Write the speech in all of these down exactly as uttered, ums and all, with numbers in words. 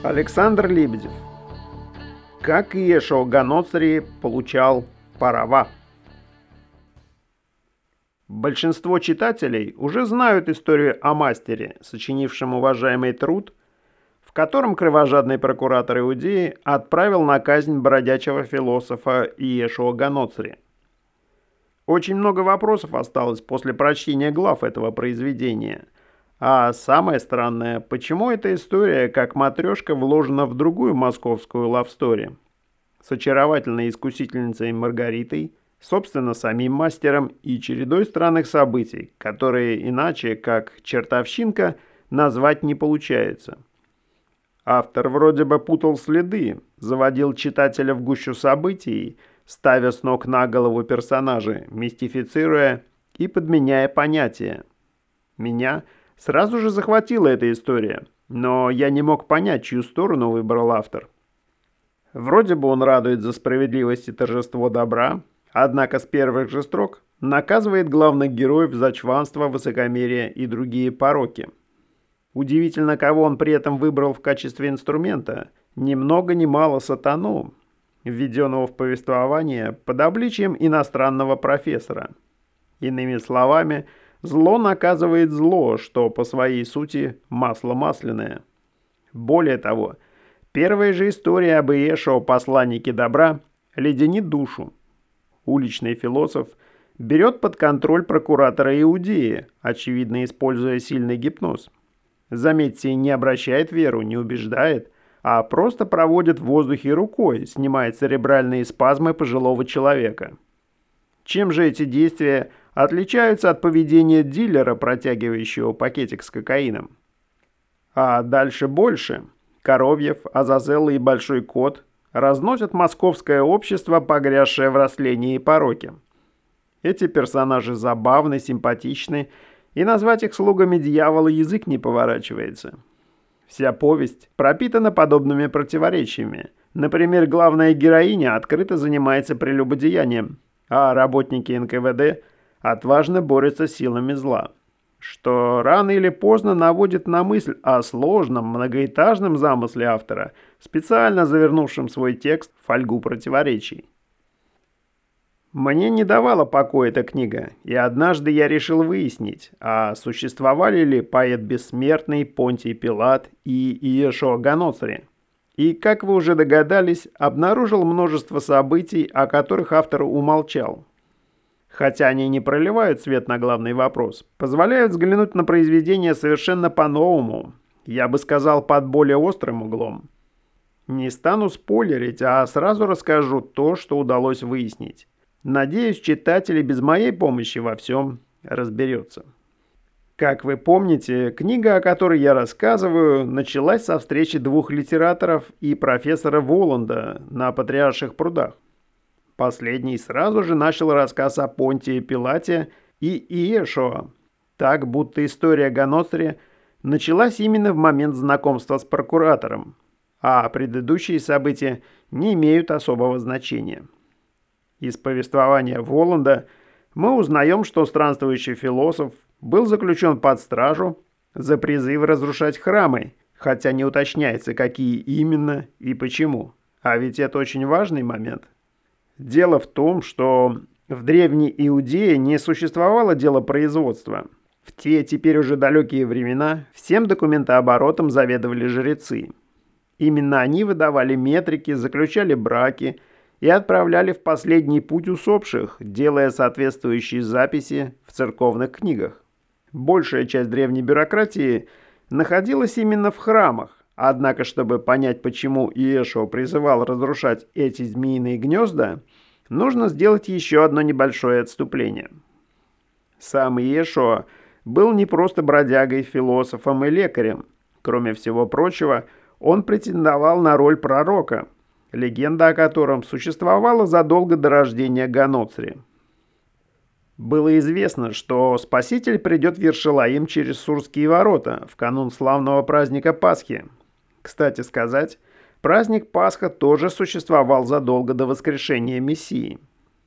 Александр Лебедев. Как Иешуа Ганоцри получал права? Большинство читателей уже знают историю о мастере, сочинившем уважаемый труд, в котором кровожадный прокуратор Иудеи отправил на казнь бродячего философа Иешуа Ганоцри. Очень много вопросов осталось после прочтения глав этого произведения. А самое странное, почему эта история, как матрешка, вложена в другую московскую лавстори с очаровательной искусительницей Маргаритой, собственно, самим мастером и чередой странных событий, которые иначе, как чертовщинка, назвать не получается. Автор вроде бы путал следы, заводил читателя в гущу событий, ставя с ног на голову персонажей, мистифицируя и подменяя понятия. Меня сразу же захватила эта история, но я не мог понять, чью сторону выбрал автор. Вроде бы он радует за справедливость и торжество добра, однако с первых же строк наказывает главных героев за чванство, высокомерие и другие пороки. Удивительно, кого он при этом выбрал в качестве инструмента, ни много ни мало сатану, введенного в повествование под обличием иностранного профессора. Иными словами, зло наказывает зло, что по своей сути масло масляное. Более того, первая же история об Иешуа, посланнике добра, леденит душу. Уличный философ берет под контроль прокуратора Иудеи, очевидно используя сильный гипноз. Заметьте, не обращает веру, не убеждает, а просто проводит в воздухе рукой, снимает церебральные спазмы пожилого человека. Чем же эти действия отличаются от поведения дилера, протягивающего пакетик с кокаином? А дальше больше. Коровьев, Азазелла и Большой Кот разносят московское общество, погрязшее в растлении и пороке. Эти персонажи забавны, симпатичны, и назвать их слугами дьявола язык не поворачивается. Вся повесть пропитана подобными противоречиями. Например, главная героиня открыто занимается прелюбодеянием, а работники эн ка вэ дэ отважно борются с силами зла, что рано или поздно наводит на мысль о сложном многоэтажном замысле автора, специально завернувшем свой текст в фольгу противоречий. Мне не давала покоя эта книга, и однажды я решил выяснить, а существовали ли поэт Бессмертный, Понтий Пилат и Иешуа Ганоцри. И, как вы уже догадались, обнаружил множество событий, о которых автор умолчал. Хотя они не проливают свет на главный вопрос, позволяют взглянуть на произведение совершенно по-новому, я бы сказал, под более острым углом. Не стану спойлерить, а сразу расскажу то, что удалось выяснить. Надеюсь, читатель без моей помощи во всем разберется. Как вы помните, книга, о которой я рассказываю, началась со встречи двух литераторов и профессора Воланда на Патриарших прудах. Последний сразу же начал рассказ о Понтии Пилате и Иешуа, так будто история Ганоцри началась именно в момент знакомства с прокуратором, а предыдущие события не имеют особого значения. Из повествования Воланда мы узнаем, что странствующий философ был заключен под стражу за призыв разрушать храмы, хотя не уточняется, какие именно и почему. А ведь это очень важный момент. Дело в том, что в Древней Иудее не существовало делопроизводства. В те теперь уже далекие времена всем документооборотом заведовали жрецы. Именно они выдавали метрики, заключали браки и отправляли в последний путь усопших, делая соответствующие записи в церковных книгах. Большая часть древней бюрократии находилась именно в храмах, однако, чтобы понять, почему Иешуа призывал разрушать эти змеиные гнезда, нужно сделать еще одно небольшое отступление. Сам Иешуа был не просто бродягой, философом и лекарем. Кроме всего прочего, он претендовал на роль пророка, легенда о котором существовала задолго до рождения Ганоцри. Было известно, что Спаситель придет в Иершалаим через Сурские ворота в канун славного праздника Пасхи. Кстати сказать, праздник Пасха тоже существовал задолго до воскрешения Мессии.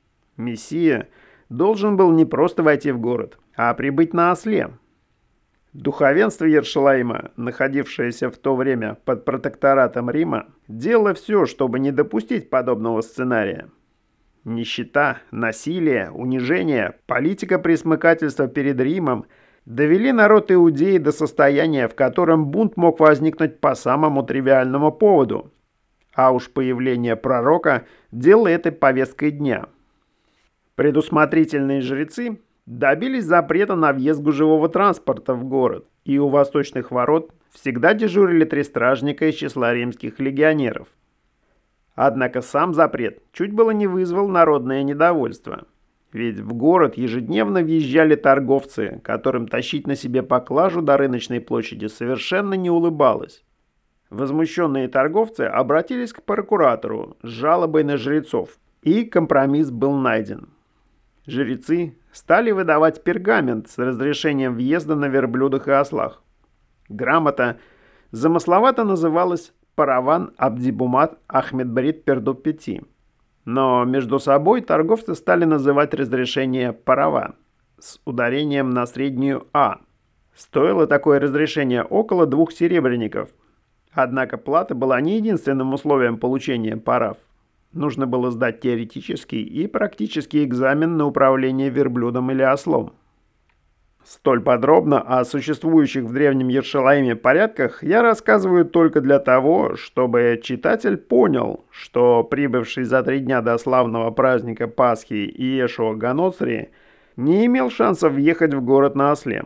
Мессия должен был не просто войти в город, а прибыть на осле. Духовенство Иерушалаима, находившееся в то время под протекторатом Рима, делало все, чтобы не допустить подобного сценария. Нищета, насилие, унижение, политика пресмыкательства перед Римом довели народ Иудеи до состояния, в котором бунт мог возникнуть по самому тривиальному поводу. А уж появление пророка делало этой повесткой дня. Предусмотрительные жрецы добились запрета на въезд гужевого транспорта в город, и у восточных ворот всегда дежурили три стражника из числа римских легионеров. Однако сам запрет чуть было не вызвал народное недовольство. Ведь в город ежедневно въезжали торговцы, которым тащить на себе поклажу до рыночной площади совершенно не улыбалось. Возмущенные торговцы обратились к прокуратору с жалобой на жрецов, и компромисс был найден. Жрецы стали выдавать пергамент с разрешением въезда на верблюдах и ослах. Грамота замысловато называлась «Параван Абдибумат Ахмедбрид Пердупети», но между собой торговцы стали называть разрешение «Парава» с ударением на среднюю «А». Стоило такое разрешение около двух серебряников. Однако плата была не единственным условием получения парав. Нужно было сдать теоретический и практический экзамен на управление верблюдом или ослом. Столь подробно о существующих в древнем Иерушалаиме порядках я рассказываю только для того, чтобы читатель понял, что прибывший за три дня до славного праздника Пасхи Иешуа Ганоцри не имел шансов въехать в город на осле.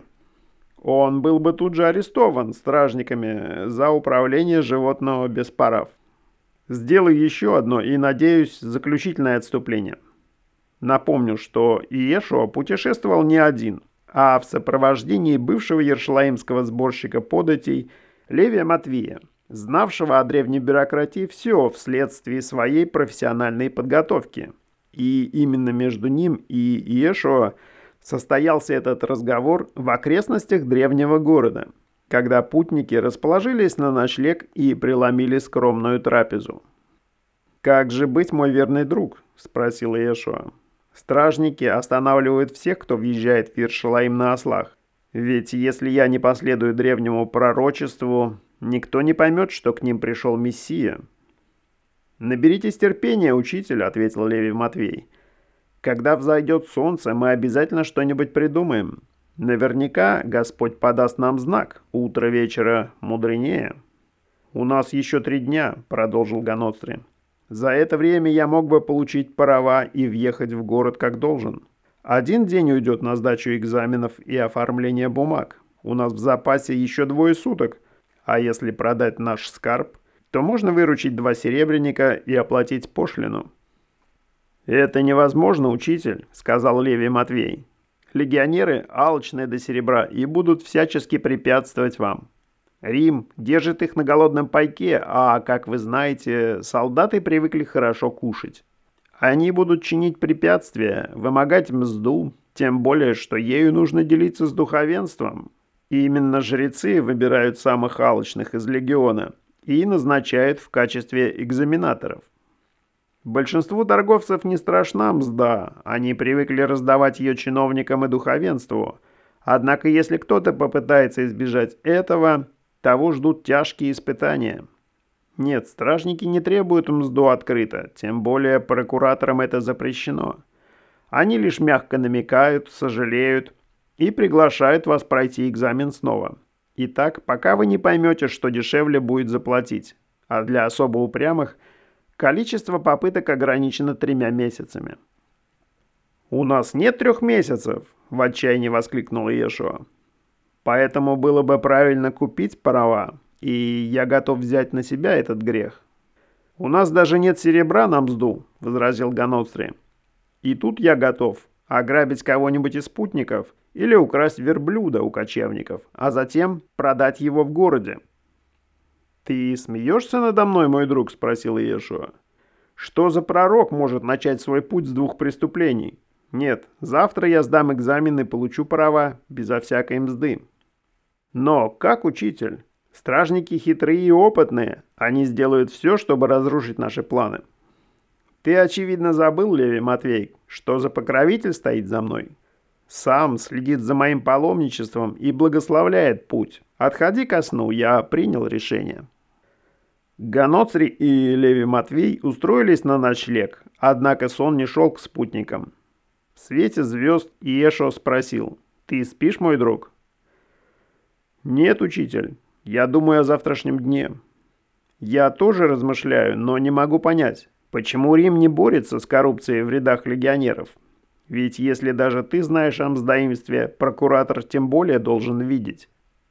Он был бы тут же арестован стражниками за управление животного без парав. Сделаю еще одно и, надеюсь, заключительное отступление. Напомню, что Иешуа путешествовал не один, а в сопровождении бывшего иерушалаимского сборщика податей Левия Матвея, знавшего о древней бюрократии все вследствие своей профессиональной подготовки. И именно между ним и Иешуа состоялся этот разговор в окрестностях древнего города, когда путники расположились на ночлег и преломили скромную трапезу. «Как же быть, мой верный друг?» – спросил Иешуа. «Стражники останавливают всех, кто въезжает в Иерушалаим на ослах. Ведь если я не последую древнему пророчеству, никто не поймет, что к ним пришел Мессия». «Наберитесь терпения, учитель», – ответил Левий Матвей. «Когда взойдет солнце, мы обязательно что-нибудь придумаем. Наверняка Господь подаст нам знак. Утро вечера мудренее». «У нас еще три дня», — продолжил Ганоцри. «За это время я мог бы получить права и въехать в город как должен. Один день уйдет на сдачу экзаменов и оформление бумаг. У нас в запасе еще двое суток. А если продать наш скарб, то можно выручить два серебряника и оплатить пошлину». «Это невозможно, учитель», — сказал Левий Матвей. «Легионеры алчны до серебра и будут всячески препятствовать вам. Рим держит их на голодном пайке, а, как вы знаете, солдаты привыкли хорошо кушать. Они будут чинить препятствия, вымогать мзду, тем более, что ею нужно делиться с духовенством. И именно жрецы выбирают самых алчных из легиона и назначают в качестве экзаменаторов. Большинству торговцев не страшна мзда, они привыкли раздавать ее чиновникам и духовенству. Однако если кто-то попытается избежать этого, того ждут тяжкие испытания. Нет, стражники не требуют мзду открыто, тем более прокураторам это запрещено. Они лишь мягко намекают, сожалеют и приглашают вас пройти экзамен снова. Итак, пока вы не поймете, что дешевле будет заплатить, а для особо упрямых – количество попыток ограничено тремя месяцами. «У нас нет трех месяцев!» – в отчаянии воскликнул Иешуа. «Поэтому было бы правильно купить права, и я готов взять на себя этот грех». «У нас даже нет серебра на мзду», – возразил Ганоцри. «И тут я готов ограбить кого-нибудь из спутников или украсть верблюда у кочевников, а затем продать его в городе». «Ты смеешься надо мной, мой друг?» – спросил Иешуа. «Что за пророк может начать свой путь с двух преступлений? Нет, завтра я сдам экзамен и получу права, безо всякой мзды». «Но как, учитель? Стражники хитрые и опытные. Они сделают все, чтобы разрушить наши планы». «Ты, очевидно, забыл, Левий Матвей, что за покровитель стоит за мной. Сам следит за моим паломничеством и благословляет путь. Отходи ко сну, я принял решение». Ганоцри и Леви Матвей устроились на ночлег, однако сон не шел к спутникам. В свете звезд Иешуа спросил: «Ты спишь, мой друг?» «Нет, учитель, я думаю о завтрашнем дне». «Я тоже размышляю, но не могу понять, почему Рим не борется с коррупцией в рядах легионеров? Ведь если даже ты знаешь о мздоимстве, прокуратор тем более должен видеть».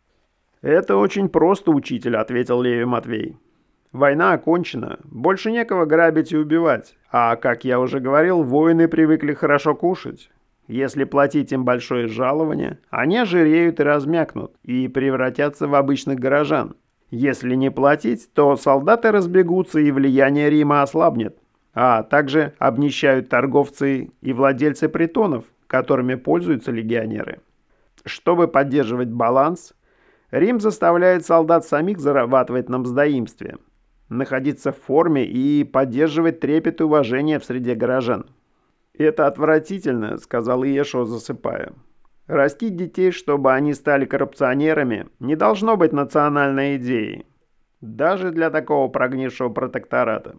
«Это очень просто, учитель», — ответил Леви Матвей. «Война окончена, больше некого грабить и убивать, а, как я уже говорил, воины привыкли хорошо кушать. Если платить им большое жалование, они ожиреют и размякнут, и превратятся в обычных горожан. Если не платить, то солдаты разбегутся, и влияние Рима ослабнет. А также обнищают торговцы и владельцы притонов, которыми пользуются легионеры. Чтобы поддерживать баланс, Рим заставляет солдат самих зарабатывать на мздоимстве, находиться в форме и поддерживать трепет и уважение в среде горожан». «Это отвратительно», — сказал Иешуа, засыпая. «Растить детей, чтобы они стали коррупционерами, не должно быть национальной идеей, даже для такого прогнившего протектората».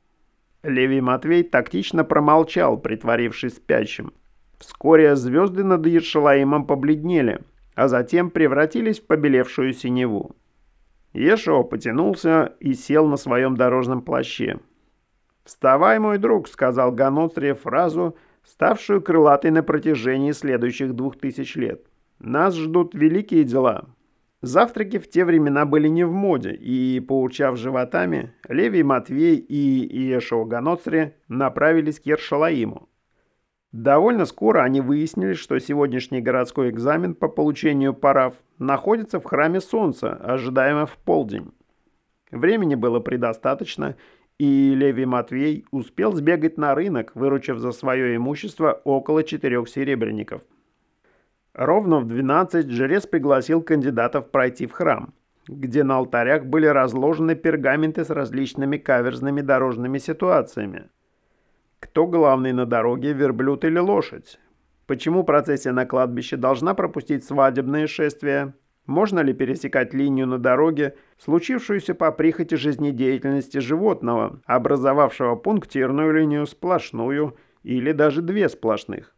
Леви Матвей тактично промолчал, притворившись спящим. Вскоре звезды над Иершалаимом побледнели, а затем превратились в побелевшую синеву. Иешуа потянулся и сел на своем дорожном плаще. «Вставай, мой друг», — сказал Ганоцри фразу, ставшую крылатой на протяжении следующих двух тысяч лет. «Нас ждут великие дела». Завтраки в те времена были не в моде, и, поурчав животами, Левий Матвей и Иешуа Ганоцри направились к Иершалаиму. Довольно скоро они выяснили, что сегодняшний городской экзамен по получению парав находится в храме Солнца, ожидаемо в полдень. Времени было предостаточно, и Левий Матвей успел сбегать на рынок, выручив за свое имущество около четырех серебряников. Ровно в двенадцать жрец пригласил кандидатов пройти в храм, где на алтарях были разложены пергаменты с различными каверзными дорожными ситуациями. Кто главный на дороге, верблюд или лошадь? Почему процессия на кладбище должна пропустить свадебное шествие? Можно ли пересекать линию на дороге, случившуюся по прихоти жизнедеятельности животного, образовавшего пунктирную линию, сплошную или даже две сплошных?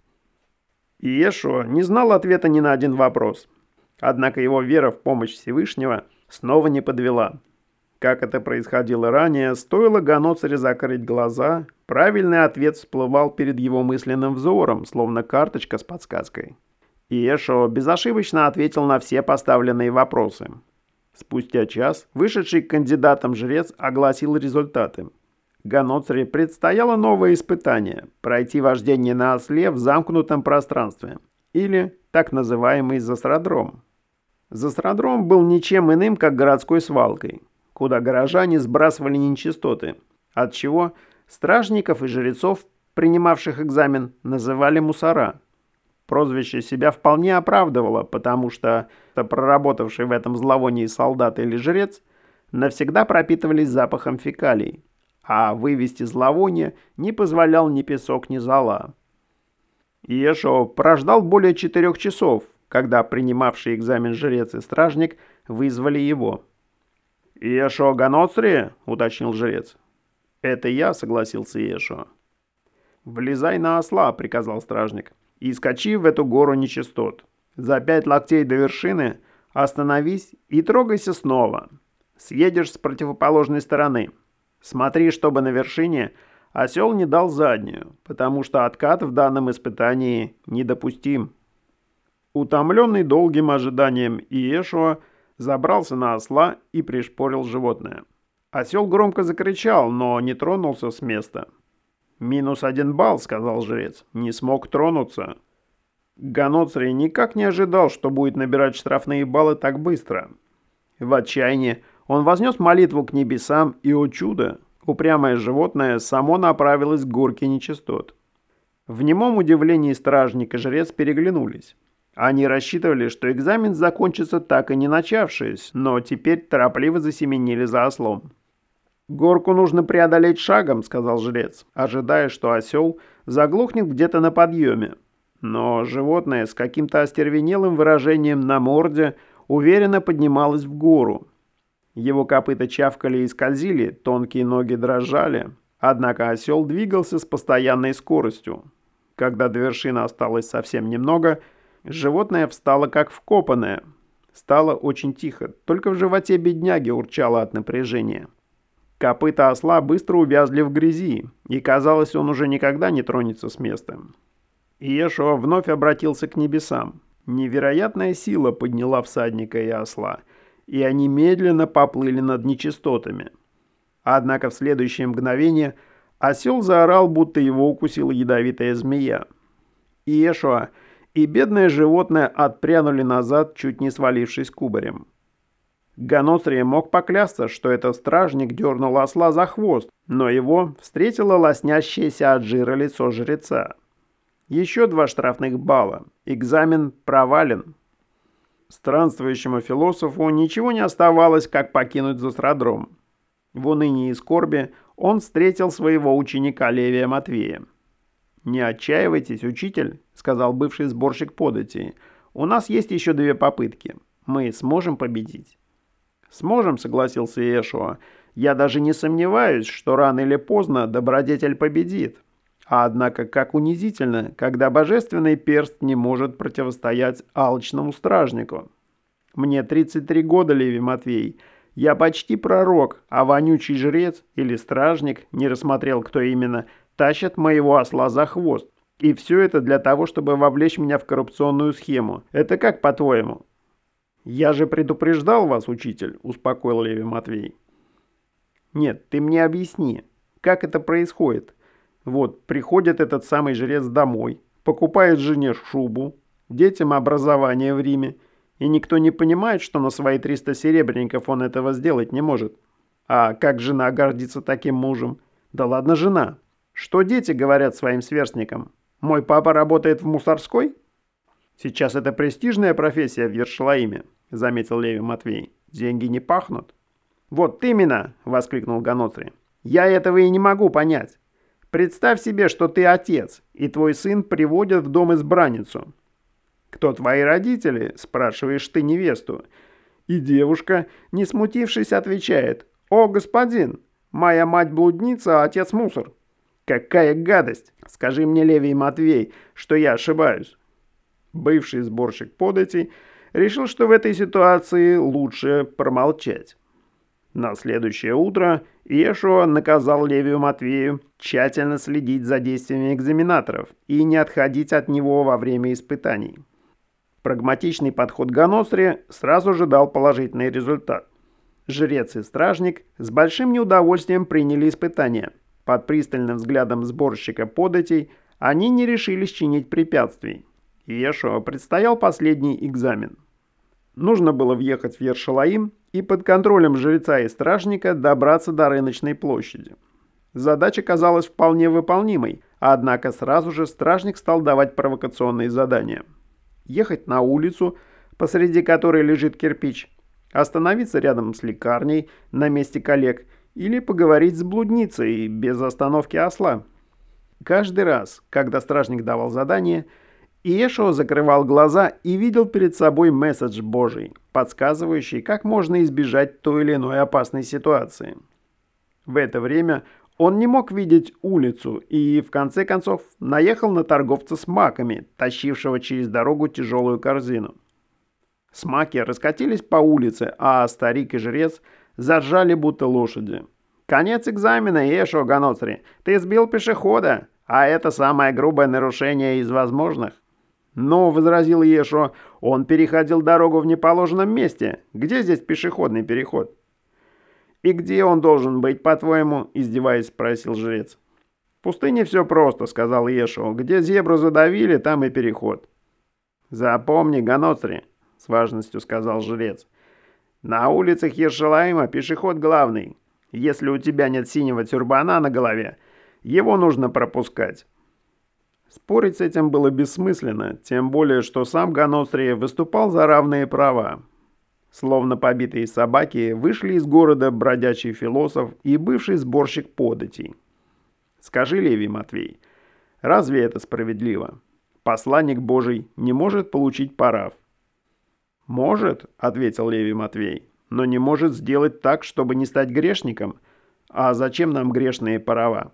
Иешуа не знал ответа ни на один вопрос. Однако его вера в помощь Всевышнего снова не подвела. Как это происходило ранее, стоило Ганоцри закрыть глаза, правильный ответ всплывал перед его мысленным взором, словно карточка с подсказкой. Иешуа безошибочно ответил на все поставленные вопросы. Спустя час вышедший к кандидатам жрец огласил результаты. Ганоцри предстояло новое испытание – пройти вождение на осле в замкнутом пространстве, или так называемый засрадром. Засрадром был ничем иным, как городской свалкой, куда горожане сбрасывали нечистоты, отчего стражников и жрецов, принимавших экзамен, называли мусора. Прозвище себя вполне оправдывало, потому что проработавший в этом зловонии солдат или жрец навсегда пропитывались запахом фекалий, а вывести зловоние не позволял ни песок, ни зола. Иешуа прождал более четырех часов, когда принимавший экзамен жрец и стражник вызвали его. «Иешуа Ганоцри?» — уточнил жрец. «Это я», — согласился Иешуа. «Влезай на осла», — приказал стражник, — «и скачи в эту гору нечистот. За пять локтей до вершины остановись и трогайся снова. Съедешь с противоположной стороны. Смотри, чтобы на вершине осел не дал заднюю, потому что откат в данном испытании недопустим». Утомленный долгим ожиданием Иешуа забрался на осла и пришпорил животное. Осел громко закричал, но не тронулся с места. «Минус один балл», — сказал жрец, — «не смог тронуться». Ганоцри никак не ожидал, что будет набирать штрафные баллы так быстро. В отчаянии он вознес молитву к небесам, и, о чудо, упрямое животное само направилось к горке нечистот. В немом удивлении стражник и жрец переглянулись. Они рассчитывали, что экзамен закончится так и не начавшись, но теперь торопливо засеменили за ослом. «Горку нужно преодолеть шагом», — сказал жрец, ожидая, что осел заглохнет где-то на подъеме. Но животное с каким-то остервенелым выражением на морде уверенно поднималось в гору. Его копыта чавкали и скользили, тонкие ноги дрожали, однако осел двигался с постоянной скоростью. Когда до вершины осталось совсем немного, животное встало как вкопанное. Стало очень тихо, только в животе бедняги урчало от напряжения. Копыта осла быстро увязли в грязи, и казалось, он уже никогда не тронется с места. Иешуа вновь обратился к небесам. Невероятная сила подняла всадника и осла, и они медленно поплыли над нечистотами. Однако в следующее мгновение осел заорал, будто его укусила ядовитая змея. Иешуа и бедное животное отпрянули назад, чуть не свалившись кубарем. Ганоцрий мог поклясться, что этот стражник дернул осла за хвост, но его встретило лоснящееся от жира лицо жреца. Еще два штрафных балла. Экзамен провален. Странствующему философу ничего не оставалось, как покинуть Зостродром. В унынии и скорби он встретил своего ученика Левия Матвея. «Не отчаивайтесь, учитель», — сказал бывший сборщик податей. «У нас есть еще две попытки. Мы сможем победить». «Сможем», — согласился Иешуа. «Я даже не сомневаюсь, что рано или поздно добродетель победит. А однако, как унизительно, когда божественный перст не может противостоять алчному стражнику. Мне тридцать три года, Левий Матвей. Я почти пророк, а вонючий жрец или стражник, не рассмотрел, кто именно, тащат моего осла за хвост. И все это для того, чтобы вовлечь меня в коррупционную схему. Это как, по-твоему?» «Я же предупреждал вас, учитель», — успокоил Левий Матвей. «Нет, ты мне объясни, как это происходит. Вот, приходит этот самый жрец домой, покупает жене шубу, детям образование в Риме, и никто не понимает, что на свои триста серебряников он этого сделать не может. А как жена гордится таким мужем? Да ладно жена. Что дети говорят своим сверстникам? Мой папа работает в мусорской? Сейчас это престижная профессия в Ершалаиме, заметил Левий Матвей. Деньги не пахнут. Вот именно, воскликнул Ганоцрий. Я этого и не могу понять. Представь себе, что ты отец, и твой сын приводит в дом избранницу. «Кто твои родители?» – спрашиваешь ты невесту. И девушка, не смутившись, отвечает: «О, господин, моя мать блудница, а отец мусор». Какая гадость! Скажи мне, Левий Матвей, что я ошибаюсь. Бывший сборщик податей решил, что в этой ситуации лучше промолчать. На следующее утро Иешуа наказал Левию Матвею тщательно следить за действиями экзаменаторов и не отходить от него во время испытаний. Прагматичный подход Ганоцрия сразу же дал положительный результат. Жрец и стражник с большим неудовольствием приняли испытания. Под пристальным взглядом сборщика податей они не решились чинить препятствий. Иешуа предстоял последний экзамен. Нужно было въехать в Ершалаим и под контролем жреца и стражника добраться до рыночной площади. Задача казалась вполне выполнимой, однако сразу же стражник стал давать провокационные задания. Ехать на улицу, посреди которой лежит кирпич, остановиться рядом с лекарней на месте коллег или поговорить с блудницей без остановки осла. Каждый раз, когда стражник давал задание, Иешуа закрывал глаза и видел перед собой месседж Божий, подсказывающий, как можно избежать той или иной опасной ситуации. В это время он не мог видеть улицу и, в конце концов, наехал на торговца с маками, тащившего через дорогу тяжелую корзину. Смаки раскатились по улице, а старик и жрец заржали, будто лошади. «Конец экзамена, Иешуа Ганоцрий. Ты сбил пешехода, а это самое грубое нарушение из возможных». «Но», — возразил Иешуа, — «он переходил дорогу в неположенном месте. Где здесь пешеходный переход?» «И где он должен быть, по-твоему?» — издеваясь, спросил жрец. «В пустыне все просто», — сказал Иешуа. «Где зебру задавили, там и переход». «Запомни, Ганоцрий», — с важностью сказал жрец. «На улицах Ершалаима пешеход главный. Если у тебя нет синего тюрбана на голове, его нужно пропускать». Спорить с этим было бессмысленно, тем более, что сам Ганоцрий выступал за равные права. Словно побитые собаки вышли из города бродячий философ и бывший сборщик податей. Скажи, Левий Матвей, разве это справедливо? посланник Божий не может получить парав. «Может», — ответил Левий Матвей, — «но не может сделать так, чтобы не стать грешником. А зачем нам грешные парава?»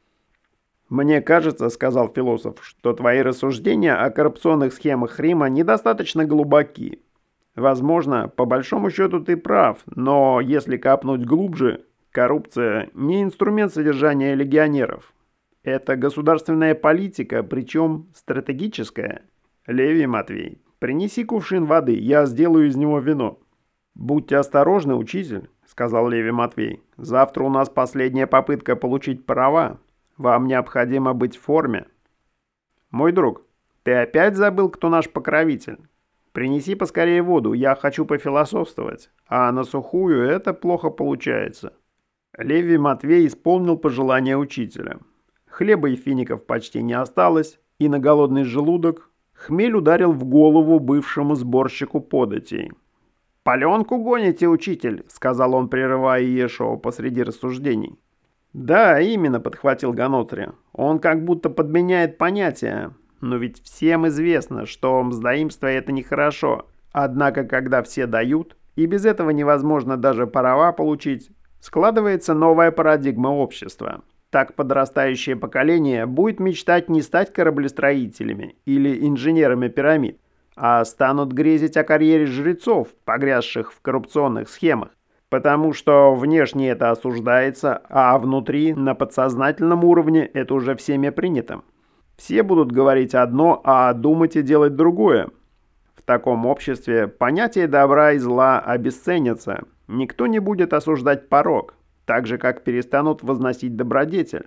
«Мне кажется, — сказал философ, — что твои рассуждения о коррупционных схемах Рима недостаточно глубоки. Возможно, по большому счету ты прав, но если копнуть глубже, коррупция не инструмент содержания легионеров. Это государственная политика, причем стратегическая. Левий Матвей, принеси кувшин воды, я сделаю из него вино». «Будьте осторожны, учитель», — сказал Левий Матвей. «Завтра у нас последняя попытка получить права. Вам необходимо быть в форме». «Мой друг, ты опять забыл, кто наш покровитель? Принеси поскорее воду, я хочу пофилософствовать, а на сухую это плохо получается». Левий Матвей исполнил пожелание учителя. Хлеба и фиников почти не осталось, и на голодный желудок хмель ударил в голову бывшему сборщику податей. «Паленку гоните, учитель», — сказал он, прерывая Иешуа посреди рассуждений. «Да, именно», — подхватил Ганотрий. «Он как будто подменяет понятия. Но ведь всем известно, что мздоимство — это нехорошо. Однако, когда все дают, и без этого невозможно даже права получить, складывается новая парадигма общества. Так подрастающее поколение будет мечтать не стать кораблестроителями или инженерами пирамид, а станут грезить о карьере жрецов, погрязших в коррупционных схемах. Потому что внешне это осуждается, а внутри, на подсознательном уровне, это уже всеми принято. Все будут говорить одно, а думать и делать другое. В таком обществе понятия добра и зла обесценятся. Никто не будет осуждать порок, так же, как перестанут возносить добродетель.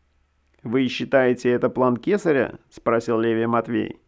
«Вы считаете это план Кесаря?» – спросил Левий Матвей.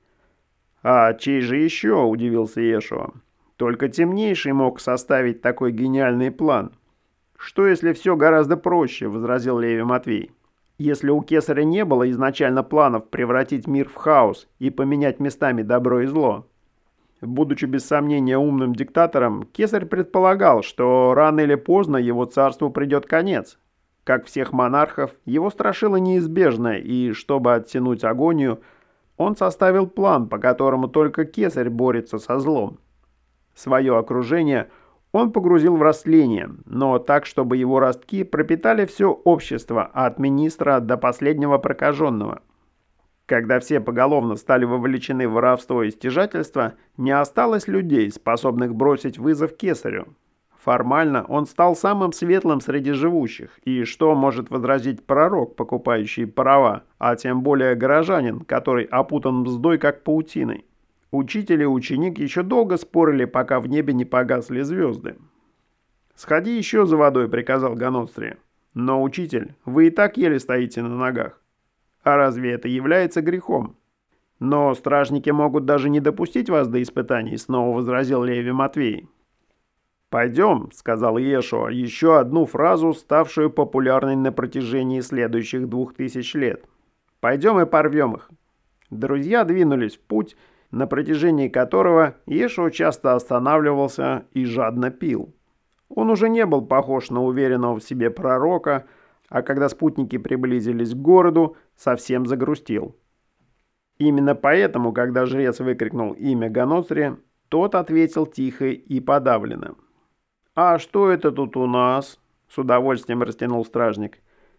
«А чей же еще?» – удивился Иешуа. «Только темнейший мог составить такой гениальный план». «Что, если все гораздо проще?» – возразил Левий Матвей. «Если у Кесаря не было изначально планов превратить мир в хаос и поменять местами добро и зло?» Будучи без сомнения умным диктатором, Кесарь предполагал, что рано или поздно его царству придет конец. Как всех монархов, его страшило неизбежное, и, чтобы оттянуть агонию, он составил план, по которому только Кесарь борется со злом. Свое окружение он погрузил в растление, но так, чтобы его ростки пропитали все общество, от министра до последнего прокаженного. Когда все поголовно стали вовлечены в воровство и стяжательство, не осталось людей, способных бросить вызов Кесарю. Формально он стал самым светлым среди живущих, и что может возразить пророк, покупающий права, а тем более горожанин, который опутан мздой как паутиной? Учитель и ученик еще долго спорили, пока в небе не погасли звезды. «Сходи еще за водой», — приказал Ганотрий. «Но, учитель, вы и так еле стоите на ногах. А разве это является грехом?» «Но стражники могут даже не допустить вас до испытаний», — снова возразил Левий Матвей. «Пойдем», — сказал Иешуа, еще одну фразу, ставшую популярной на протяжении следующих двух тысяч лет. «Пойдем и порвем их». Друзья двинулись в путь, на протяжении которого Иешуа часто останавливался и жадно пил. Он уже не был похож на уверенного в себе пророка, а когда спутники приблизились к городу, совсем загрустил. Именно поэтому, когда жрец выкрикнул имя Ганотрия, тот ответил тихо и подавленно. «А что это тут у нас?» — с удовольствием растянул стражник.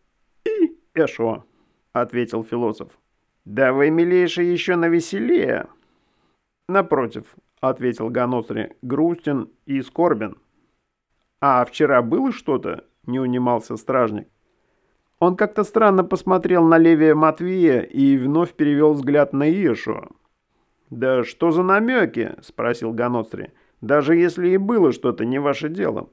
«И Иешуа», — ответил философ. «Да вы, милейший, еще навеселее». «Напротив», — ответил Ганотрий, — «грустен и скорбен». «А вчера было что-то?» — не унимался стражник. Он как-то странно посмотрел на Левия Матвея и вновь перевел взгляд на Иешуа. «Да что за намеки?» — спросил Ганотрий. «Даже если и было что-то, не ваше дело».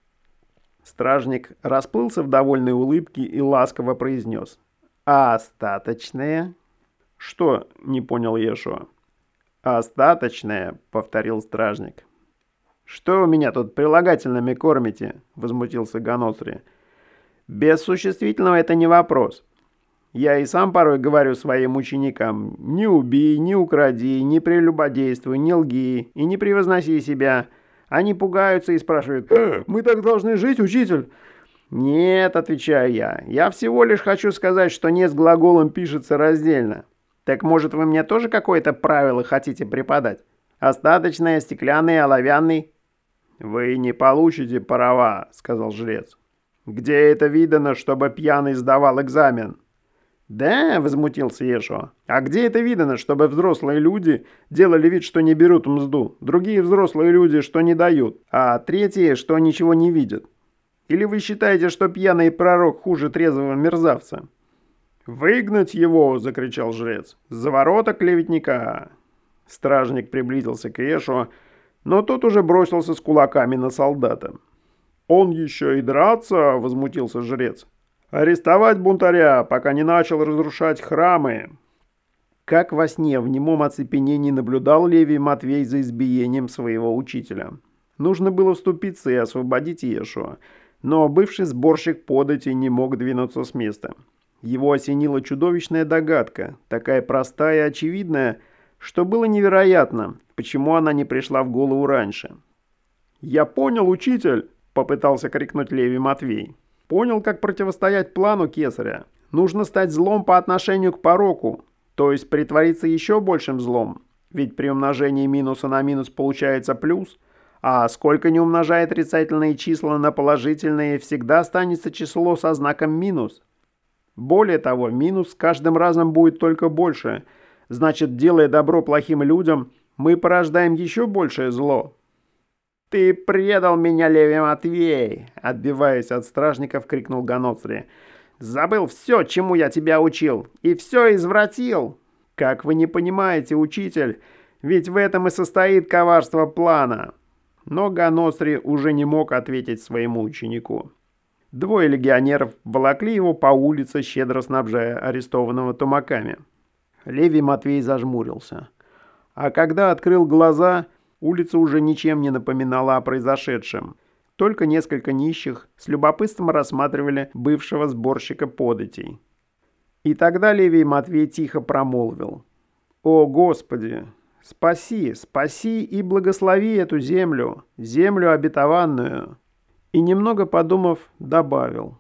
Стражник расплылся в довольной улыбке и ласково произнес. «А остаточное?» «Что?» — не понял Иешуа. «Остаточное», — повторил стражник. «Что вы меня тут прилагательными кормите?» — возмутился Ганотрий. «Без существительного это не вопрос. Я и сам порой говорю своим ученикам: не убей, не укради, не прелюбодействуй, не лги и не превозноси себя. Они пугаются и спрашивают: «Э, мы так должны жить, учитель?» «Нет», — отвечаю я, — «я всего лишь хочу сказать, что «не» с глаголом пишется раздельно. Так может вы мне тоже какое-то правило хотите преподать? Остаточное, стеклянный, оловянный?» «Вы не получите права», — сказал жрец. «Где это видано, чтобы пьяный сдавал экзамен?» «Да», — возмутился Ешуа. «А где это видано, чтобы взрослые люди делали вид, что не берут мзду, другие взрослые люди, что не дают, а третьи, что ничего не видят? Или вы считаете, что пьяный пророк хуже трезвого мерзавца?» «Выгнать его!» — закричал жрец. «За ворота клеветника!» Стражник приблизился к Ешуа, но тот уже бросился с кулаками на солдата. «Он еще и драться!» — возмутился жрец. «Арестовать бунтаря, пока не начал разрушать храмы!» Как во сне в немом оцепенении наблюдал Левий Матвей за избиением своего учителя. Нужно было вступиться и освободить Иешуа, но бывший сборщик подати не мог двинуться с места. Его осенила чудовищная догадка, такая простая и очевидная, что было невероятно, почему она не пришла в голову раньше. «Я понял, учитель!» — попытался крикнуть Левий Матвей. «Понял, как противостоять плану Кесаря. Нужно стать злом по отношению к пороку, то есть притвориться еще большим злом. Ведь при умножении минуса на минус получается плюс, а сколько не умножая отрицательные числа на положительные, всегда останется число со знаком минус. Более того, минус с каждым разом будет только больше. Значит, делая добро плохим людям, мы порождаем еще большее зло». «Ты предал меня, Левий Матвей!» — отбиваясь от стражников, крикнул Ганоцри. «Забыл все, чему я тебя учил, и все извратил!» «Как вы не понимаете, учитель, ведь в этом и состоит коварство плана!» Но Ганоцри уже не мог ответить своему ученику. Двое легионеров волокли его по улице, щедро снабжая арестованного тумаками. Левий Матвей зажмурился. А когда открыл глаза, улица уже ничем не напоминала о произошедшем. Только несколько нищих с любопытством рассматривали бывшего сборщика податей. И тогда Левий Матвей тихо промолвил: «О, Господи, спаси, спаси и благослови эту землю, землю обетованную». И немного подумав, добавил: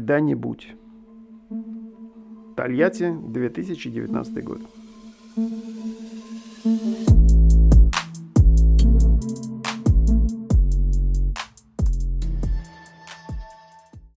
«Когда-нибудь». Тольятти, две тысячи девятнадцатый год.